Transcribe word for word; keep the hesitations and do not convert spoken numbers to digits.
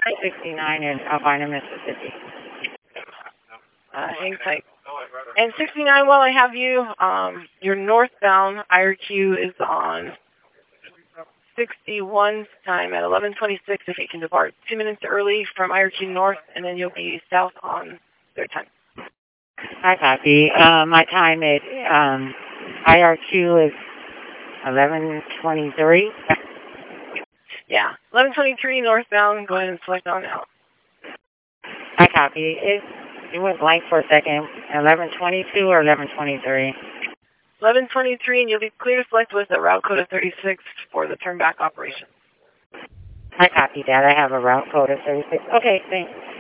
sixty-nine in Albina, Mississippi. Uh, hang tight. And sixty-nine, while I have you, um, your northbound I R Q is on sixty-one time at eleven twenty-six if you can depart two minutes early from I R Q north, and then you'll be south on their time. I copy. Uh, my time is, um, I R Q is eleven twenty-three. Yeah, eleven twenty-three northbound. Go ahead and select on out. I copy. It, it went blank for a second. eleven twenty-two or eleven twenty-three? eleven twenty-three, and you'll be clear to select with a route code of thirty-six for the turn back operation. I copy that. I have a route code of thirty-six. Okay, thanks.